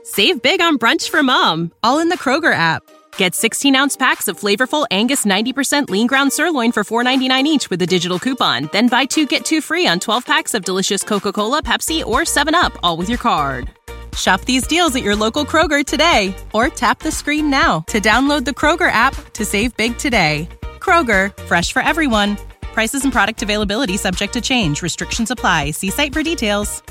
Save big on brunch for mom, all in the Kroger app. Get 16-ounce packs of flavorful Angus 90% lean ground sirloin for $4.99 each with a digital coupon. Then buy 2, get 2 free on 12 packs of delicious Coca-Cola, Pepsi, or 7-Up, all with your card. Shop these deals at your local Kroger today, or tap the screen now to download the Kroger app to save big today. Kroger, fresh for everyone. Prices and product availability subject to change. Restrictions apply. See site for details.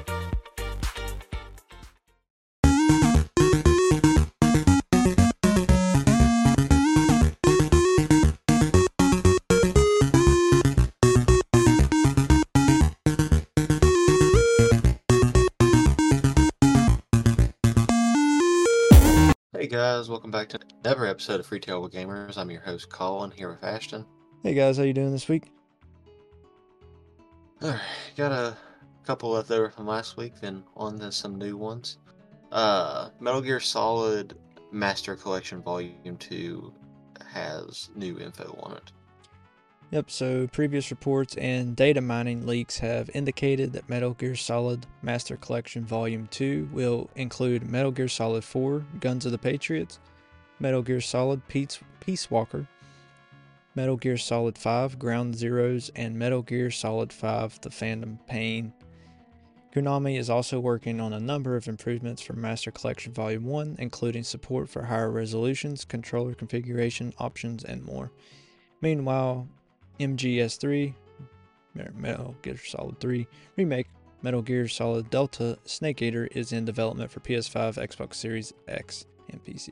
Hey guys, welcome back to another episode of Free Table Gamers. I'm your host Colin, here with Ashton. Hey guys, how you doing this week? Alright, got a couple left over from last week, then on to some new ones. Metal Gear Solid Master Collection Volume 2 has new info on it. Yep, so previous reports and data mining leaks have indicated that Metal Gear Solid Master Collection Volume 2 will include Metal Gear Solid 4 Guns of the Patriots, Metal Gear Solid Peace Walker, Metal Gear Solid 5 Ground Zeroes, and Metal Gear Solid 5 The Phantom Pain. Konami is also working on a number of improvements for Master Collection Volume 1, including support for higher resolutions, controller configuration options, and more. Meanwhile, MGS3, Metal Gear Solid 3 Remake, Metal Gear Solid Delta Snake Eater is in development for PS5, Xbox Series X, and PC.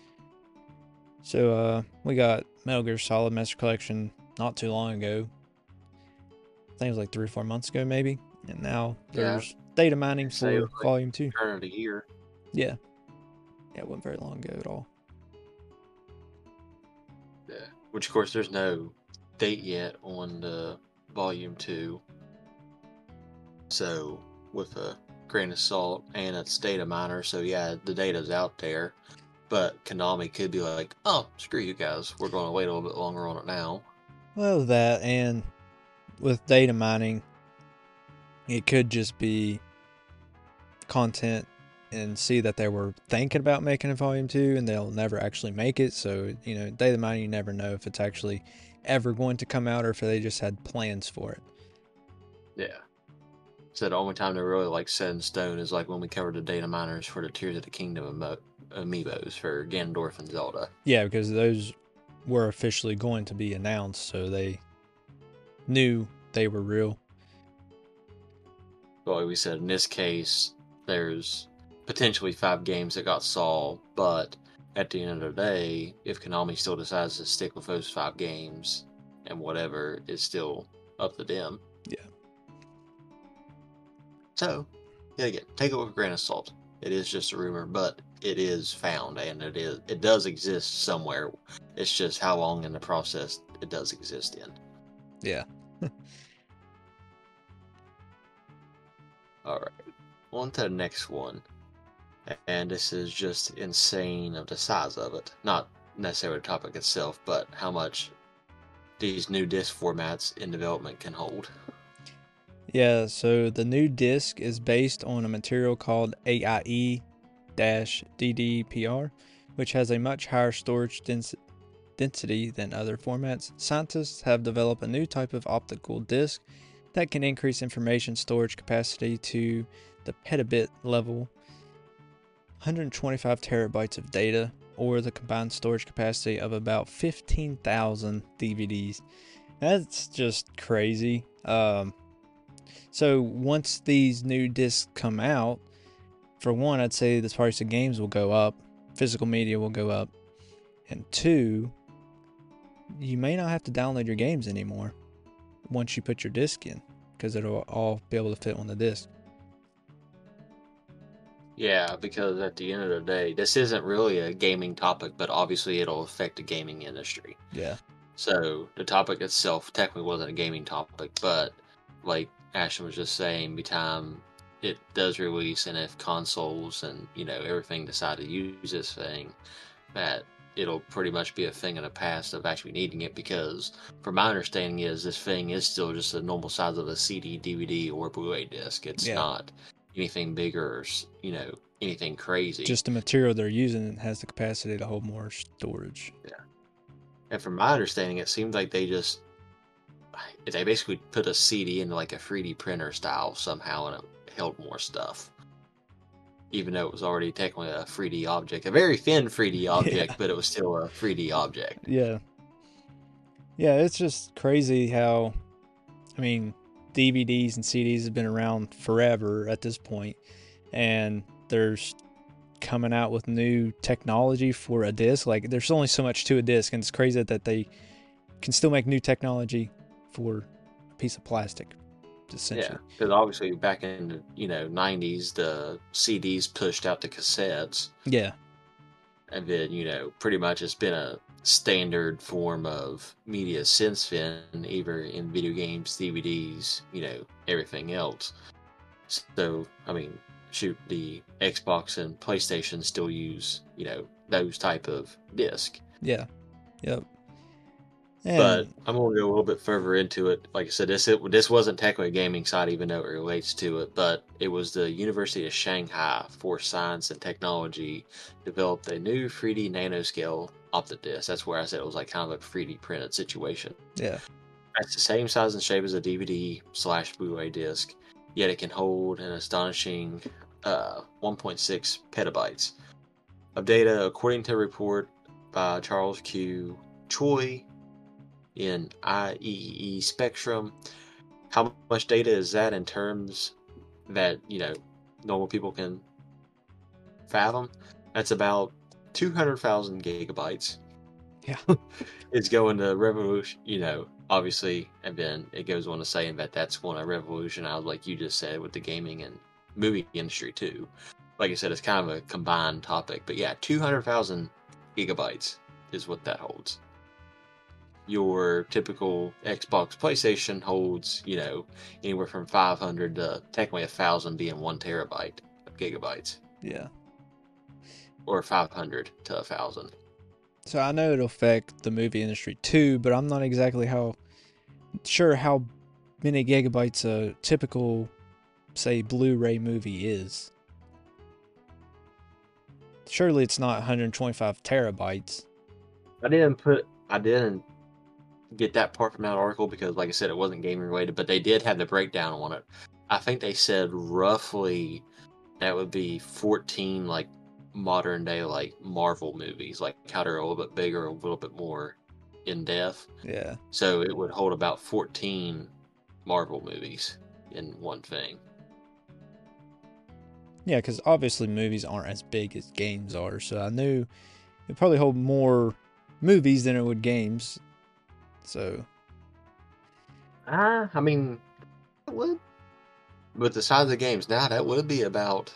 So, we got Metal Gear Solid Master Collection not too long ago. I think it was like 3 or 4 months ago, maybe. And now there's data mining for like Volume 2. Turn of the year. Yeah. Yeah, it wasn't very long ago at all. Yeah, which of course there's no date yet on the Volume 2. So, with a grain of salt, and it's data miner, so yeah, the data's out there. But Konami could be like, oh, screw you guys, we're going to wait a little bit longer on it now. Well, that, and with data mining, it could just be content and see that they were thinking about making a Volume 2 and they'll never actually make it. So, data mining, you never know if it's actually ever going to come out or if they just had plans for it. Yeah. So the only time they're really set in stone is when we covered the data miners for the Tears of the Kingdom amiibos for Ganondorf and Zelda. Yeah, because those were officially going to be announced, so they knew they were real. Well, like we said, in this case, there's potentially 5 games that got solved, but at the end of the day, if Konami still decides to stick with those 5 games and whatever, it's still up to them. Yeah. So, yeah, again, take it with a grain of salt. It is just a rumor, but it is found, and it does exist somewhere. It's just how long in the process it does exist in. Yeah. Alright, on to the next one. And this is just insane of the size of it. Not necessarily the topic itself, but how much these new disc formats in development can hold. Yeah, so the new disc is based on a material called AIE-DDPR, which has a much higher storage density than other formats. Scientists have developed a new type of optical disc that can increase information storage capacity to the petabit level, 125 terabytes of data, or the combined storage capacity of about 15,000 DVDs. That's just crazy. So once these new discs come out, for one, I'd say the price of games will go up, physical media will go up, and 2, you may not have to download your games anymore once you put your disc in, because it'll all be able to fit on the disc. Yeah, because at the end of the day, this isn't really a gaming topic, but obviously it'll affect the gaming industry. Yeah. So the topic itself technically wasn't a gaming topic, but like Ashton was just saying, by the time it does release, and if consoles and everything decide to use this thing, that it'll pretty much be a thing in the past of actually needing it, because from my understanding is this thing is still just the normal size of a CD, DVD, or Blu-ray disc. It's not anything bigger or anything crazy. Just the material they're using has the capacity to hold more storage. Yeah. And from my understanding, it seemed like they basically put a CD into like a 3D printer style somehow, and it held more stuff. Even though it was already technically a 3D object, a very thin 3D object, but it was still a 3D object. Yeah. Yeah, it's just crazy how, I mean, DVDs and CDs have been around forever at this point, and there's coming out with new technology for a disc. Like, there's only so much to a disc, and it's crazy that they can still make new technology for a piece of plastic, essentially. Yeah, because obviously back in the 90s, the CDs pushed out the cassettes. Yeah. And then, pretty much it's been a standard form of media since then, either in video games, DVDs, everything else. So, I mean, shoot, the Xbox and PlayStation still use, those type of disc. Yeah. Yep. And but I'm going to go a little bit further into it. Like I said, this wasn't technically a gaming site, even though it relates to it, but it was the University of Shanghai for Science and Technology developed a new 3D nanoscale optic disc. That's where I said it was like kind of a 3D printed situation. Yeah. It's the same size and shape as a DVD/Blu-ray disc, yet it can hold an astonishing 1.6 petabytes of data, according to a report by Charles Q. Choi in IEEE Spectrum. How much data is that in terms that, normal people can fathom? That's about 200,000 gigabytes. Yeah. It's going to revolution, obviously, and then it goes on to say that that's going to revolutionize, like you just said, with the gaming and movie industry too. Like I said, it's kind of a combined topic, but yeah, 200,000 gigabytes is what that holds. Your typical Xbox, PlayStation holds, anywhere from 500 to technically 1,000 being 1 terabyte of gigabytes. Yeah. Or 500 to 1,000. So I know it'll affect the movie industry too, but I'm not exactly sure how many gigabytes a typical, say, Blu-ray movie is. Surely it's not 125 terabytes. I didn't get that part from that article because, like I said, it wasn't gaming related, but they did have the breakdown on it. I think they said roughly that would be 14 like modern day like Marvel movies, like how they're a little bit bigger, a little bit more in depth. Yeah. So it would hold about 14 Marvel movies in one thing. Yeah, because obviously movies aren't as big as games are, so I knew it'd probably hold more movies than it would games. So, I mean, it would. With the size of the games now, that would be about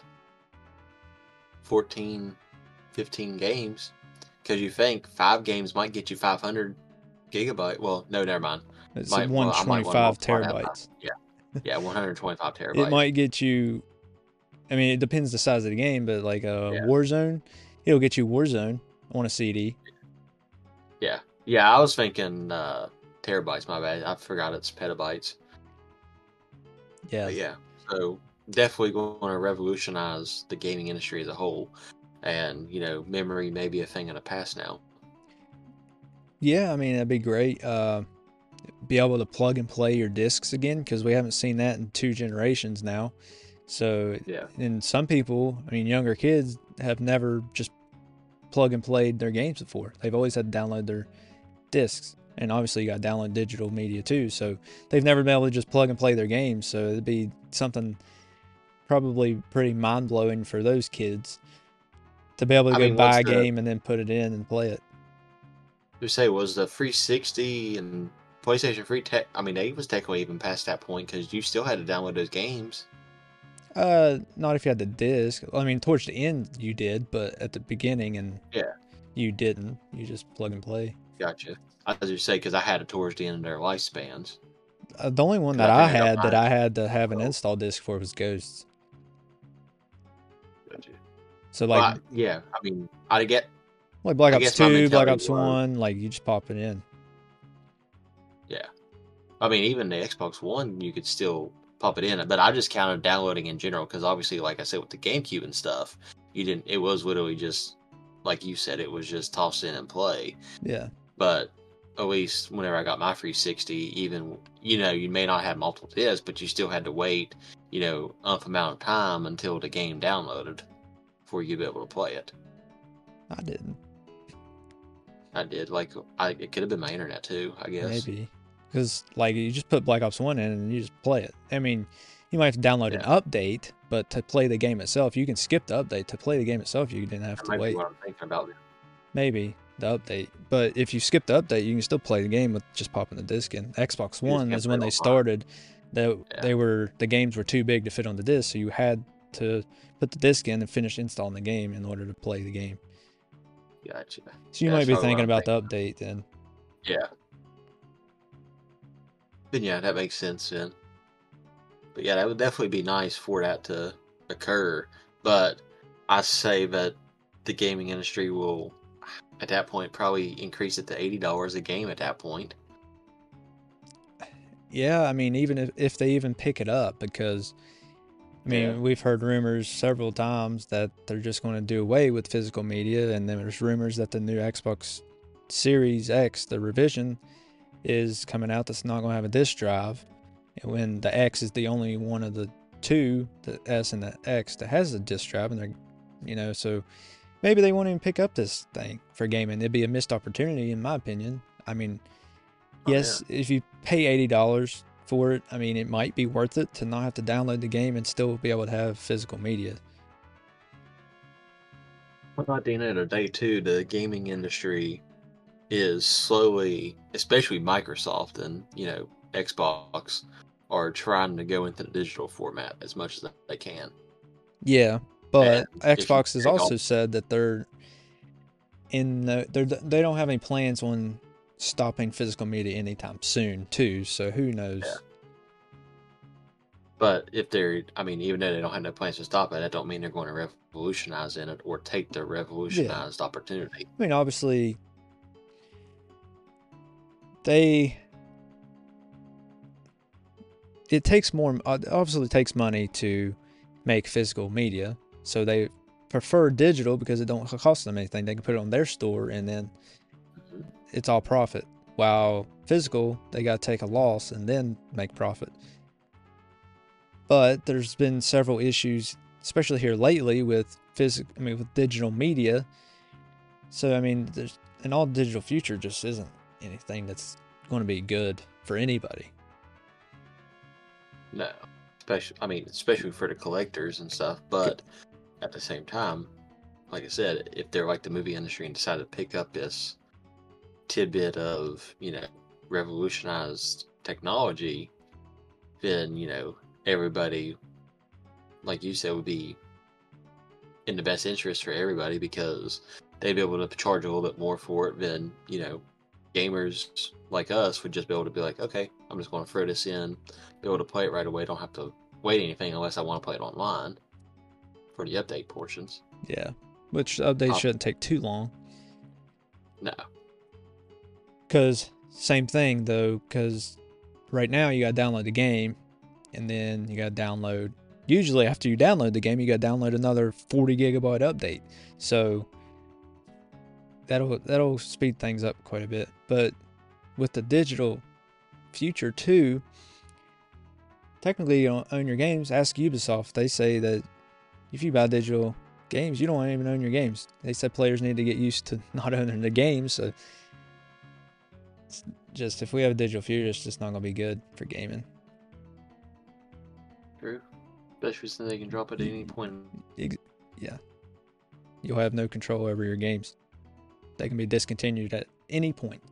14, 15 games. Because you think 5 games might get you 500 gigabyte. Well, no, never mind. It's 125 terabytes. Yeah, 125 terabytes. It might get you, I mean, it depends the size of the game, but like Warzone, it'll get you Warzone on a CD. Yeah, I was thinking terabytes, my bad. I forgot it's petabytes. Yeah. But yeah, so definitely going to revolutionize the gaming industry as a whole. And, memory may be a thing of the past now. Yeah, I mean, that'd be great. Be able to plug and play your discs again, because we haven't seen that in 2 generations now. So, yeah. And some people, I mean, younger kids have never just plug and played their games before. They've always had to download their discs, and obviously you got to download digital media too, so they've never been able to just plug and play their games. So it'd be something probably pretty mind-blowing for those kids to be able to buy a game and then put it in and play it. You say, was the 360 and PlayStation 3 they was technically even past that point, because you still had to download those games. Not if you had the disc. I mean, towards the end you did, but at the beginning you didn't. You just plug and play. Gotcha. I was just say, because I had it towards the end of their lifespans. The only one that I had to have an install disc for was Ghosts. Gotcha. So like, yeah, I mean, I'd get like Black Ops 2, Black Ops 1, like you just pop it in. Yeah. I mean, even the Xbox One, you could still pop it in. But I just counted downloading in general because obviously, like I said, with the GameCube and stuff, you didn't. It was literally just like you said, it was just toss in and play. Yeah. But at least whenever I got my 360, even you may not have multiple discs, but you still had to wait enough amount of time until the game downloaded before you'd be able to play it. I didn't. I did. It could have been my internet too, I guess. Maybe. Because, you just put Black Ops 1 in and you just play it. I mean, you might have to download an update, but to play the game itself, you can skip the update. To play the game itself, you didn't have to wait. What I'm thinking about. Maybe the update. But if you skip the update, you can still play the game with just popping the disc in. Xbox One is when they started. The games were too big to fit on the disc, so you had to put the disc in and finish installing the game in order to play the game. Gotcha. So you might be thinking about the update then. Yeah. Then yeah, that makes sense then. But yeah, that would definitely be nice for that to occur. But I say that the gaming industry will, at that point, probably increase it to $80 a game at that point. Yeah, I mean, even if they even pick it up, because we've heard rumors several times that they're just going to do away with physical media, and then there's rumors that the new Xbox Series X, the revision, is coming out that's not going to have a disc drive, and when the X is the only one of the two, the S and the X, that has a disc drive, and they're, so maybe they won't even pick up this thing for gaming. It'd be a missed opportunity, in my opinion. I mean, yes, if you pay $80 for it, I mean, it might be worth it to not have to download the game and still be able to have physical media. Well, at the end of the day, too, the gaming industry is slowly, especially Microsoft and, Xbox, are trying to go into the digital format as much as they can. Yeah, but Xbox has also said that they don't have any plans on stopping physical media anytime soon, too, so who knows? Yeah. But even though they don't have no plans to stop it, that don't mean they're going to revolutionize in it or take the revolutionized opportunity. I mean, obviously, it takes money to make physical media, so they prefer digital because it don't cost them anything. They can put it on their store and then it's all profit. While physical, they got to take a loss and then make profit. But there's been several issues, especially here lately, with digital media. So all digital future just isn't anything that's going to be good for anybody. No, especially for the collectors and stuff. But at the same time, like I said, if they're like the movie industry and decide to pick up this tidbit of revolutionized technology, then everybody, like you said, would be in the best interest for everybody because they'd be able to charge a little bit more for it than gamers like us would just be able to be like, okay, I'm just going to throw this in, be able to play it right away, don't have to wait anything unless I want to play it online for the update portions. Yeah, which updates shouldn't take too long. No. Because, same thing though, because right now you got to download the game, and then you got to download, usually after you download the game, you got to download another 40 gigabyte update. So that'll speed things up quite a bit. But with the digital future too, technically you don't own your games. Ask Ubisoft. They say that if you buy digital games, you don't even own your games. They said players need to get used to not owning the games. So it's just, if we have a digital future, it's just not going to be good for gaming. True. Especially since they can drop it at any point. Yeah. You'll have no control over your games. They can be discontinued at any point.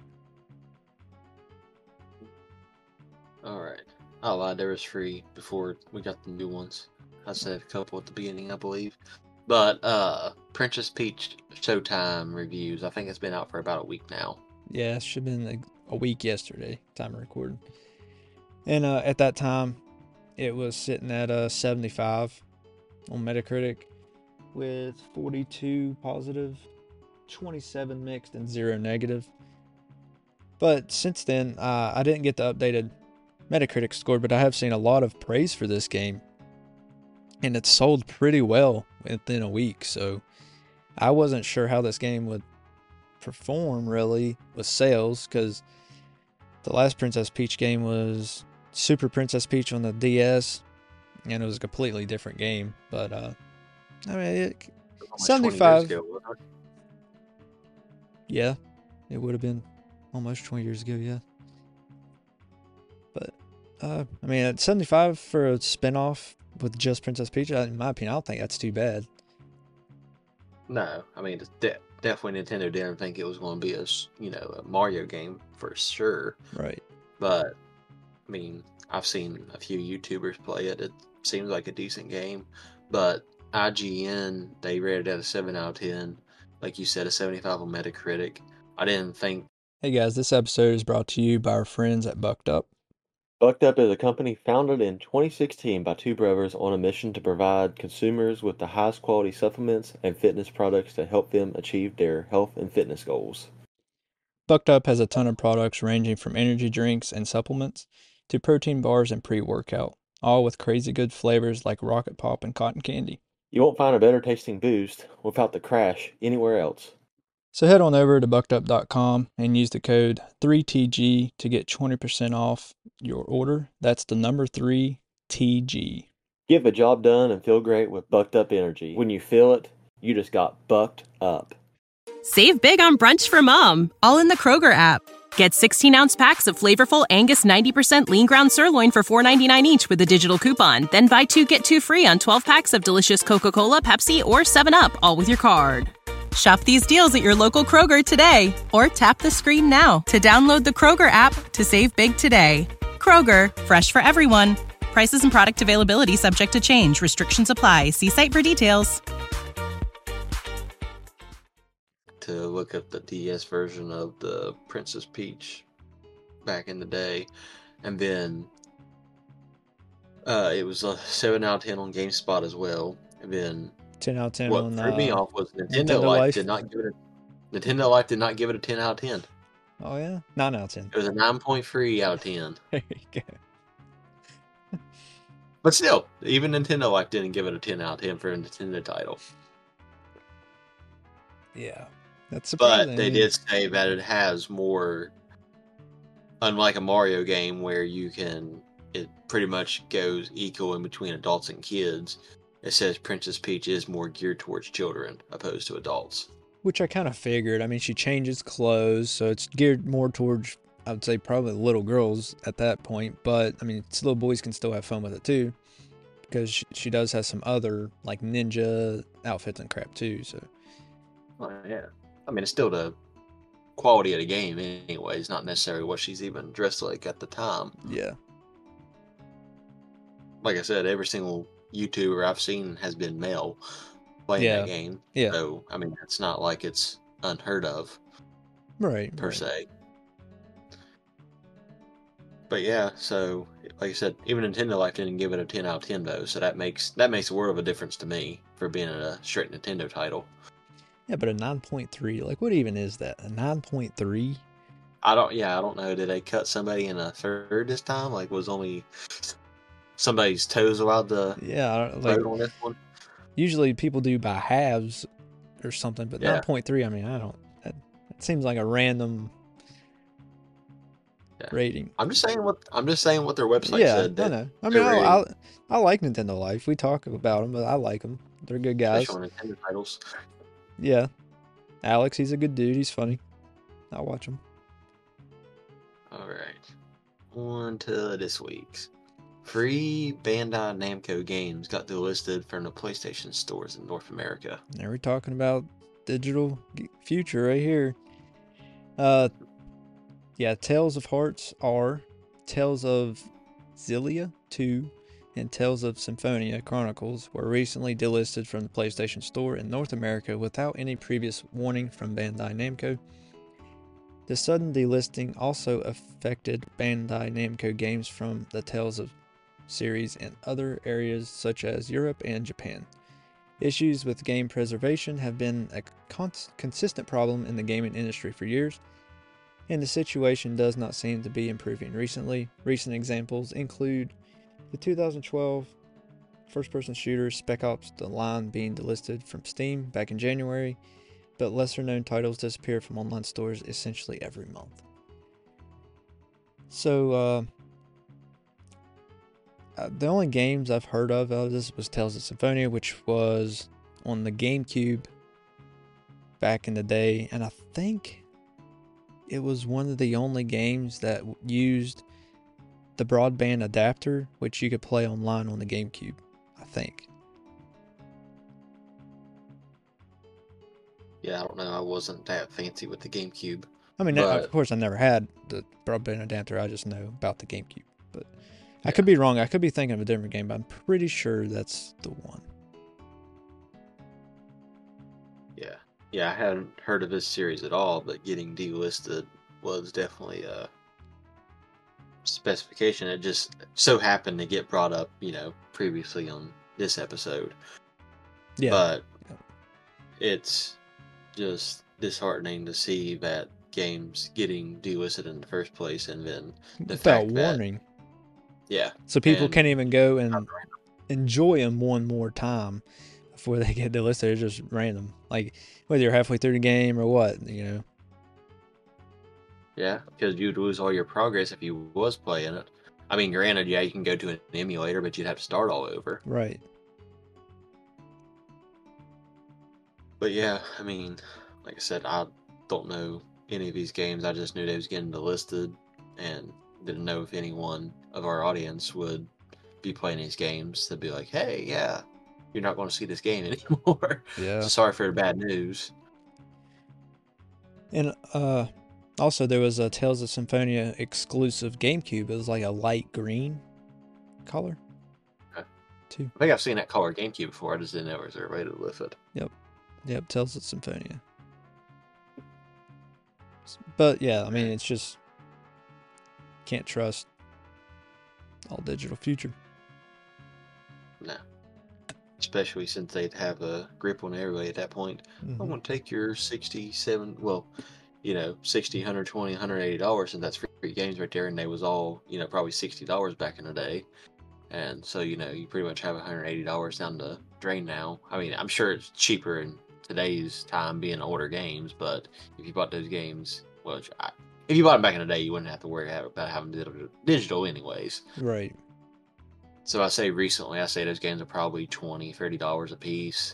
Alright. I lied, there was free before we got the new ones. I said a couple at the beginning, I believe. But, Princess Peach Showtime reviews, I think it's been out for about a week now. Yeah, it should have been a week yesterday, time of recording. And at that time, it was sitting at 75 on Metacritic with 42 positive, 27 mixed, and 0 negative. But since then, I didn't get the updated Metacritic score, but I have seen a lot of praise for this game, and it's sold pretty well within a week. So I wasn't sure how this game would perform really with sales, because the last Princess Peach game was Super Princess Peach on the DS, and it was a completely different game. But I mean, 75. Yeah, it would have been almost 20 years ago. Yeah, but I mean, at 75 for a spinoff with just Princess Peach, in my opinion, I don't think that's too bad. No, I mean, definitely Nintendo didn't think it was going to be a Mario game for sure. Right. But I mean, I've seen a few YouTubers play it. It seems like a decent game, but IGN, they rated it at a 7 out of 10. Like you said, a 75 on Metacritic. I didn't think. Hey guys, this episode is brought to you by our friends at Bucked Up. Bucked Up is a company founded in 2016 by two brothers on a mission to provide consumers with the highest quality supplements and fitness products to help them achieve their health and fitness goals. Bucked Up has a ton of products ranging from energy drinks and supplements to protein bars and pre-workout, all with crazy good flavors like Rocket Pop and Cotton Candy. You won't find a better tasting boost without the crash anywhere else. So head on over to buckedup.com and use the code 3TG to get 20% off your order. That's the number 3TG. Get the job done and feel great with Bucked Up Energy. When you feel it, you just got bucked up. Save big on brunch for mom, all in the Kroger app. Get 16-ounce packs of flavorful Angus 90% lean ground sirloin for $4.99 each with a digital coupon. Then buy 2, get 2 free on 12 packs of delicious Coca-Cola, Pepsi, or 7-Up, all with your card. Shop these deals at your local Kroger today, or tap the screen now to download the Kroger app to save big today. Kroger, fresh for everyone. Prices and product availability subject to change. Restrictions apply. See site for details. To look up the DS version of the Princess Peach back in the day, and then it was a 7 out of 10 on GameSpot as well, and then 10 out of 10 what on threw me off was Nintendo Life Life. did not give it a 10 out of 10. Oh yeah, 9 out of 10. It was a 9.3 out of 10. There you go. But still, even Nintendo Life didn't give it a 10 out of 10 for a Nintendo title. Yeah, that's surprising. But they did say that it has more, unlike a Mario game where it pretty much goes equal in between adults and kids. It says Princess Peach is more geared towards children opposed to adults. Which I kind of figured. I mean, she changes clothes, so it's geared more towards, I would say, probably little girls at that point. But, I mean, little boys can still have fun with it, too. Because she does have some other, like, ninja outfits and crap, too, so. Oh, yeah. I mean, it's still the quality of the game anyway. It's not necessarily what she's even dressed like at the time. Yeah. Like I said, every single YouTuber I've seen has been male playing that game. Yeah. So, I mean, it's not like it's unheard of. Right. Per se. But yeah, so, like I said, even Nintendo Life didn't give it a 10 out of 10 though, so that makes a world of a difference to me for being a straight Nintendo title. Yeah, but a 9.3, like what even is that? A 9.3? I don't know. Did they cut somebody in a third this time? Like, was only somebody's toes allowed to vote on this one? Usually people do by halves or something, but 9.3, I mean, that seems like a random rating. I'm just saying what their website said. I know. I mean, I like Nintendo Life. We talk about them, but I like them. They're good guys. Especially on Nintendo titles. Yeah. Alex, he's a good dude. He's funny. I'll watch him. All right. On to this week's. Free Bandai Namco games got delisted from the PlayStation stores in North America. Now we're talking about digital future right here. Tales of Hearts R, Tales of Xillia 2, and Tales of Symphonia Chronicles were recently delisted from the PlayStation Store in North America without any previous warning from Bandai Namco. The sudden delisting also affected Bandai Namco games from the Tales of series in other areas such as Europe and Japan. Issues with game preservation have been a consistent problem in the gaming industry for years. and the situation does not seem to be improving recently. Recent examples include the 2012 first-person shooter Spec Ops: The Line being delisted from Steam back in January, but lesser-known titles disappear from online stores essentially every month. So, the only games I've heard of this was Tales of Symphonia, which was on the GameCube back in the day, and I think it was one of the only games that used the broadband adapter, which you could play online on the GameCube, I think. Yeah, I don't know. I wasn't that fancy with the GameCube. I mean, but, of course, I never had the broadband adapter. I just know about the GameCube. But I could be wrong. I could be thinking of a different game, but I'm pretty sure that's the one. Yeah. Yeah, I hadn't heard of this series at all, but getting delisted was definitely a specification. It just so happened to get brought up, previously on this episode. Yeah. But it's just disheartening to see that games getting delisted in the first place, and then without warning. Yeah. So people can't even go and enjoy them one more time before they get delisted. It's just random. Like, whether you're halfway through the game or what, Yeah, because you'd lose all your progress if you was playing it. I mean, granted, yeah, you can go to an emulator, but you'd have to start all over. Right. But yeah, I mean, like I said, I don't know any of these games. I just knew they was getting delisted, and didn't know if anyone of our audience would be playing these games. They'd be like, hey, yeah, you're not going to see this game anymore. Yeah. So sorry for the bad news. And also there was a Tales of Symphonia exclusive GameCube. It was like a light green color. Okay. Too. I think I've seen that color GameCube before. I just didn't know it was there way to lift it. Yep, Tales of Symphonia. But yeah, I mean, it's just can't trust all digital future. No. Especially since they'd have a grip on everybody at that point. Mm-hmm. I'm going to take your $67, well, $60, $120, $180, and that's free games right there, and they was all, probably $60 back in the day. And so, you pretty much have $180 down the drain now. I mean, I'm sure it's cheaper in today's time being older games, but if you bought those games, well, if you bought them back in the day, you wouldn't have to worry about having digital anyways. Right. So I say those games are probably $20, $30 a piece.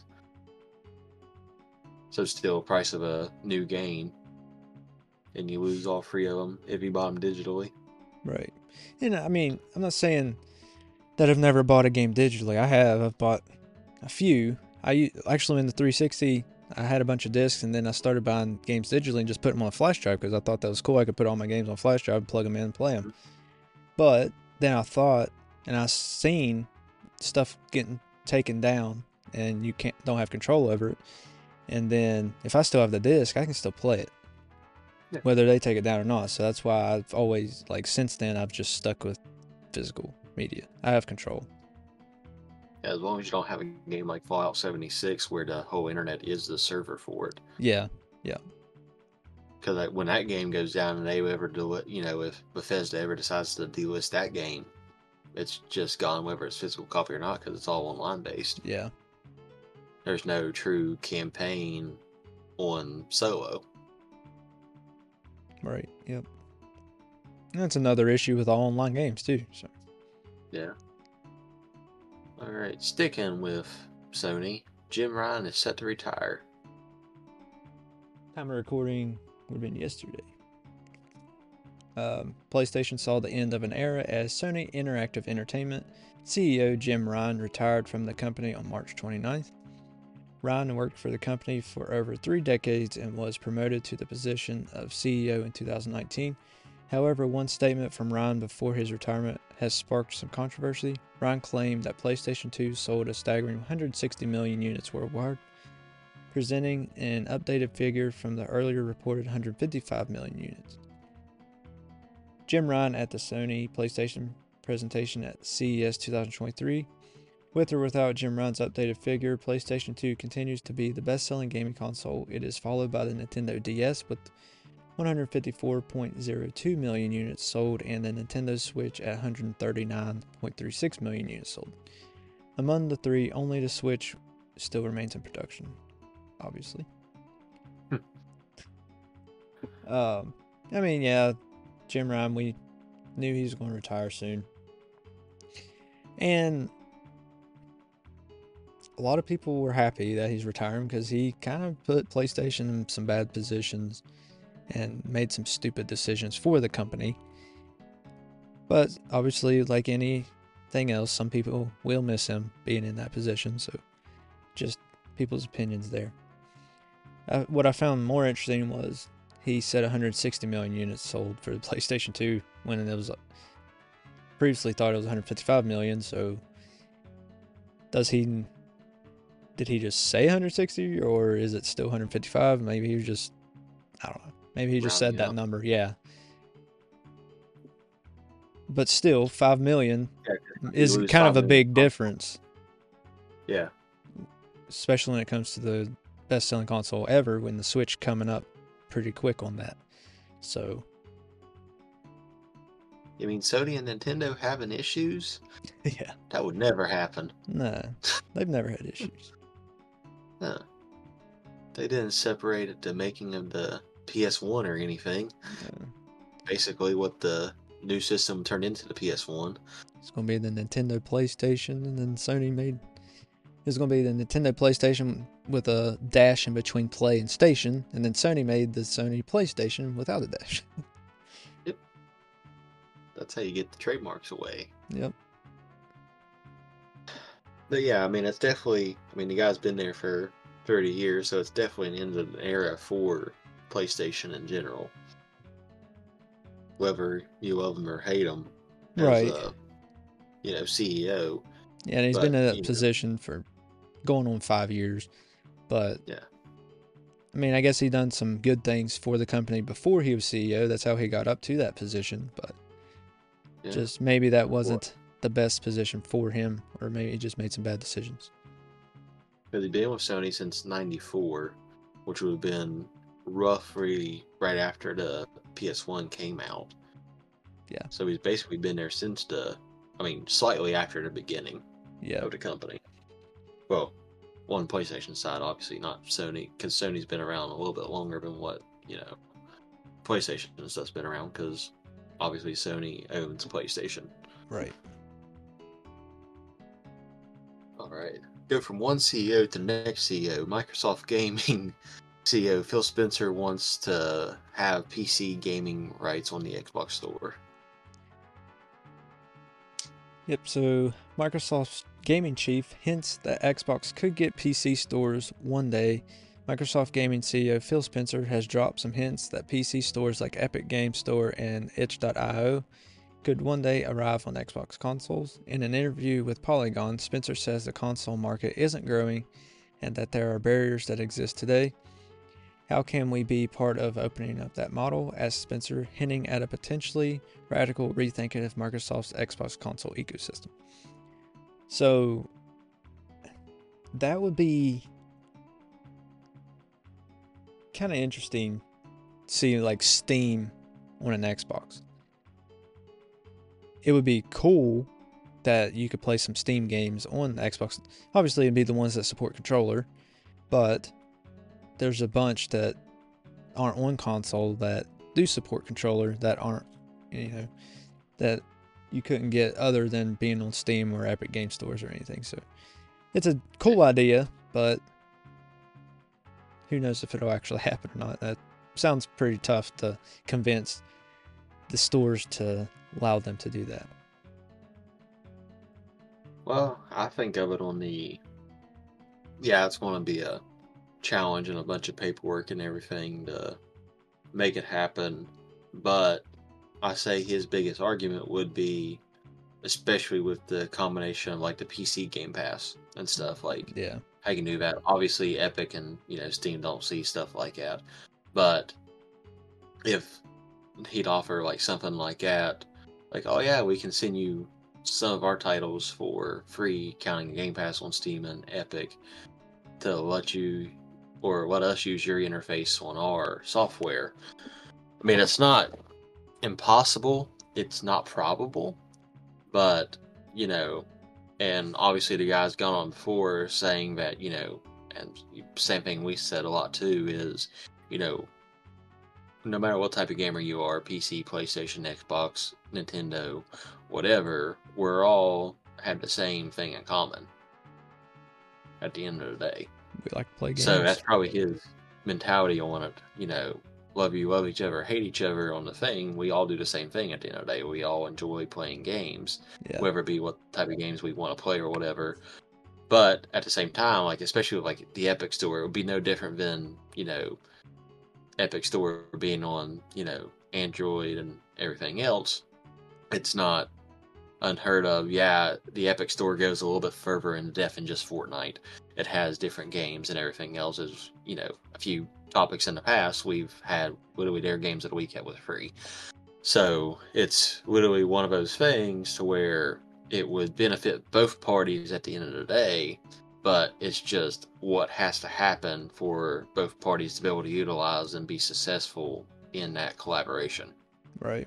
So still price of a new game. And you lose all three of them if you bought them digitally. Right. And I mean, I'm not saying that I've never bought a game digitally. I have. I've bought a few. Actually, in the 360, I had a bunch of discs, and then I started buying games digitally and just put them on a flash drive because I thought that was cool. I could put all my games on flash drive, plug them in, and play them. But then I thought, and I seen stuff getting taken down, and you don't have control over it. And then if I still have the disc, I can still play it, whether they take it down or not. So that's why I've always, since then, I've just stuck with physical media. I have control. Yeah, as long as you don't have a game like Fallout 76 where the whole internet is the server for it. Yeah. Because when that game goes down and they ever do it, if Bethesda ever decides to delist that game, it's just gone whether it's physical copy or not because it's all online based. Yeah. There's no true campaign on solo. Right, yep. That's another issue with all online games too. So. Yeah. Alright, sticking with Sony, Jim Ryan is set to retire. Time of recording would have been yesterday. PlayStation saw the end of an era as Sony Interactive Entertainment CEO Jim Ryan retired from the company on March 29th. Ryan worked for the company for over 3 decades and was promoted to the position of CEO in 2019. However, one statement from Ryan before his retirement has sparked some controversy. Ryan claimed that PlayStation 2 sold a staggering 160 million units worldwide, presenting an updated figure from the earlier reported 155 million units. Jim Ryan at the Sony PlayStation presentation at CES 2023. With or without Jim Ryan's updated figure, PlayStation 2 continues to be the best-selling gaming console. It is followed by the Nintendo DS with 154.02 million units sold, and the Nintendo Switch at 139.36 million units sold. Among the three, only the Switch still remains in production, obviously. I mean, yeah, Jim Ryan, we knew he was going to retire soon. And a lot of people were happy that he's retiring because he kind of put PlayStation in some bad positions and made some stupid decisions for the company. But obviously, like anything else, some people will miss him being in that position. So just people's opinions there. What I found more interesting was he said 160 million units sold for the PlayStation 2 when it was previously thought it was 155 million. So did he just say 160 or is it still 155? Maybe he just, I don't know. Maybe he just said that number. Yeah. But still, 5 million is kind of a big difference. Yeah. Especially when it comes to the best-selling console ever, when the Switch coming up pretty quick on that. So, you mean Sony and Nintendo having issues? Yeah. That would never happen. Nah, they've never had issues. No. They didn't separate it to making of the PS1 or anything. Yeah. Basically what the new system turned into the PS1. It's going to be the Nintendo PlayStation, and then it's going to be the Nintendo PlayStation with a dash in between play and station, and then Sony made the Sony PlayStation without a dash. Yep. That's how you get the trademarks away. Yep. But yeah, I mean, it's definitely, the guy's been there for 30 years, so it's definitely an end of an era for PlayStation in general. Whether you love him or hate him as right. CEO. Yeah, and he's been in that position for going on 5 years. But, yeah. I mean, I guess he done some good things for the company before he was CEO. That's how he got up to that position. But just maybe that wasn't the best position for him, or maybe he just made some bad decisions. Because he's been with Sony since '94, which would have been roughly right after the PS1 came out. Yeah. So he's basically been there since slightly after the beginning of the company. Well, on PlayStation side, obviously, not Sony, because Sony's been around a little bit longer than what, PlayStation and stuff's been around, because obviously Sony owns PlayStation. Right. Alright. Go from one CEO to the next CEO. Microsoft Gaming CEO Phil Spencer wants to have PC gaming rights on the Xbox Store. Yep, so Microsoft's gaming chief hints that Xbox could get PC stores one day. Microsoft Gaming CEO Phil Spencer has dropped some hints that PC stores like Epic Games Store and itch.io could one day arrive on Xbox consoles. In an interview with Polygon, Spencer says the console market isn't growing and that there are barriers that exist today. How can we be part of opening up that model? Asked Spencer, hinting at a potentially radical rethinking of Microsoft's Xbox console ecosystem. So that would be kind of interesting to see like Steam on an Xbox. It would be cool that you could play some Steam games on Xbox. Obviously, it'd be the ones that support controller, but there's a bunch that aren't on console that do support controller that aren't, that you couldn't get other than being on Steam or Epic Game Stores or anything. So it's a cool idea, but who knows if it'll actually happen or not. That sounds pretty tough to convince the stores to allow them to do that. Well, I think of it on it's going to be a challenge and a bunch of paperwork and everything to make it happen. But I say his biggest argument would be, especially with the combination of like the PC Game Pass and stuff, like how you can do that. Obviously, Epic and Steam don't see stuff like that, but if he'd offer like something like that, like, oh yeah, we can send you some of our titles for free, counting Game Pass on Steam and Epic, to let us use your interface on our software. I mean, it's not impossible. It's not probable. But, you know, and obviously the guy's gone on before saying that, you know, and same thing we said a lot too is, you know, no matter what type of gamer you are, PC, PlayStation, Xbox, Nintendo, whatever, we're all have the same thing in common at the end of the day. We like to play games. So that's probably his mentality on it, you know, love each other, hate each other on the thing. We all do the same thing at the end of the day. We all enjoy playing games, whether it be what type of games we want to play or whatever. But at the same time, like, especially with like the Epic Store, it would be no different than, you know, Epic Store being on, you know, Android and everything else. It's not unheard of. Yeah, the Epic Store goes a little bit further in depth than just Fortnite. It has different games and everything else. As you know, a few topics in the past, we've had literally their games of the week that was free. So it's literally one of those things to where it would benefit both parties at the end of the day, but it's just what has to happen for both parties to be able to utilize and be successful in that collaboration. Right.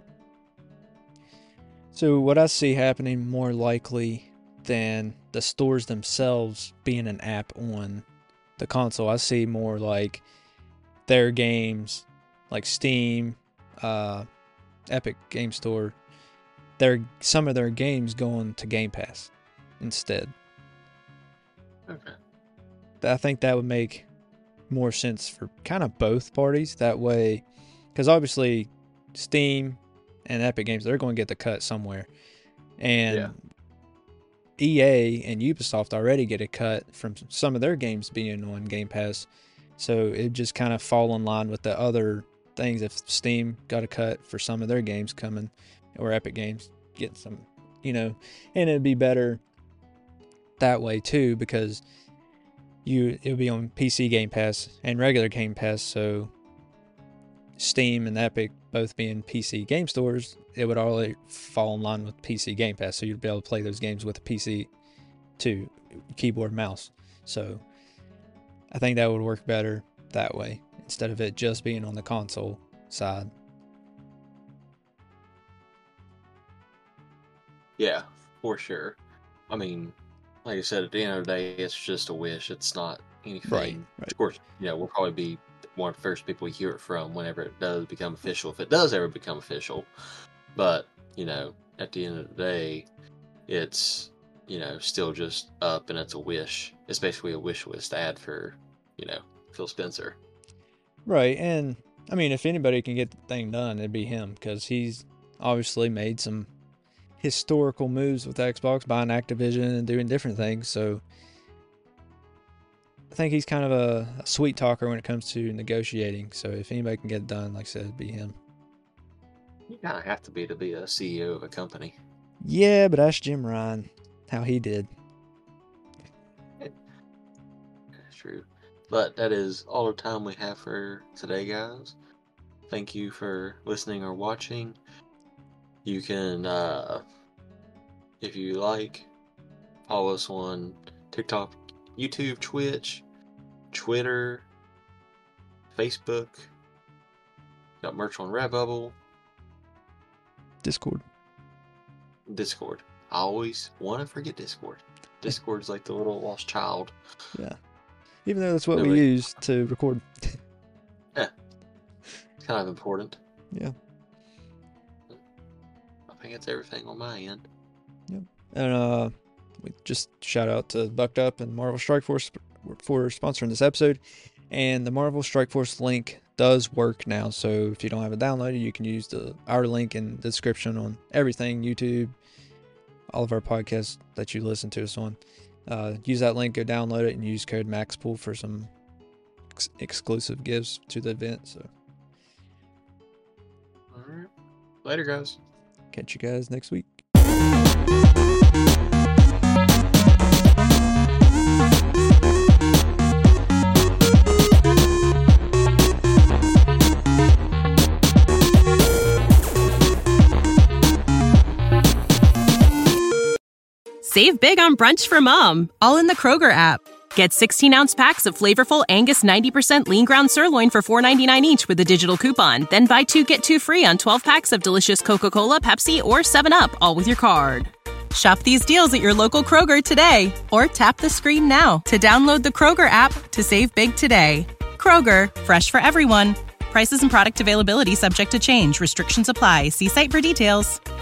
So what I see happening more likely than the stores themselves being an app on the console, I see more like their games, like Steam, Epic Game Store, some of their games going to Game Pass instead. Okay. I think that would make more sense for kind of both parties that way, because obviously Steam and Epic Games, they're going to get the cut somewhere, and EA and Ubisoft already get a cut from some of their games being on Game Pass, so it just kind of fall in line with the other things. If Steam got a cut for some of their games coming, or Epic Games get some, you know, and it'd be better that way too, because it'll be on PC Game Pass and regular Game Pass, so Steam and Epic both being PC game stores, it would all fall in line with PC Game Pass, so you'd be able to play those games with a PC too, keyboard, mouse. So I think that would work better that way, instead of it just being on the console side. Yeah, for sure. I mean, like I said, at the end of the day, it's just a wish. It's not anything. Right. Of course, you know, we'll probably be one of the first people we hear it from whenever it does become official, if it does ever become official. But, you know, at the end of the day, it's, you know, still just up, and it's a wish. It's basically a wish list ad for, you know, Phil Spencer. Right, and I mean, if anybody can get the thing done, it'd be him, because he's obviously made some historical moves with Xbox, buying Activision and doing different things, so I think he's kind of a sweet talker when it comes to negotiating. So if anybody can get it done, like I said, it'd be him. You kind of have to be a CEO of a company. Yeah, but ask Jim Ryan how he did. True. But that is all the time we have for today, guys. Thank you for listening or watching. You can, if you like, follow us on TikTok, YouTube, Twitch, Twitter, Facebook. Got merch on Redbubble. Discord. I always want to forget Discord. Discord's like the little lost child. Yeah. Even though that's what we use to record. Yeah. It's kind of important. Yeah. I think it's everything on my end. Yep. And we just shout out to Bucked Up and Marvel Strike Force for sponsoring this episode. And the Marvel Strike Force link does work now, so if you don't have it downloaded, you can use our link in the description on everything, YouTube, all of our podcasts that you listen to us on. Use that link, go download it, and use code MAXPOOL for some exclusive gifts to the event. So, all right, later, guys. Catch you guys next week. Save big on brunch for mom, all in the Kroger app. Get 16-ounce packs of flavorful Angus 90% lean ground sirloin for $4.99 each with a digital coupon. Then buy 2, get 2 free on 12 packs of delicious Coca-Cola, Pepsi, or 7-Up, all with your card. Shop these deals at your local Kroger today, or tap the screen now to download the Kroger app to save big today. Kroger, fresh for everyone. Prices and product availability subject to change. Restrictions apply. See site for details.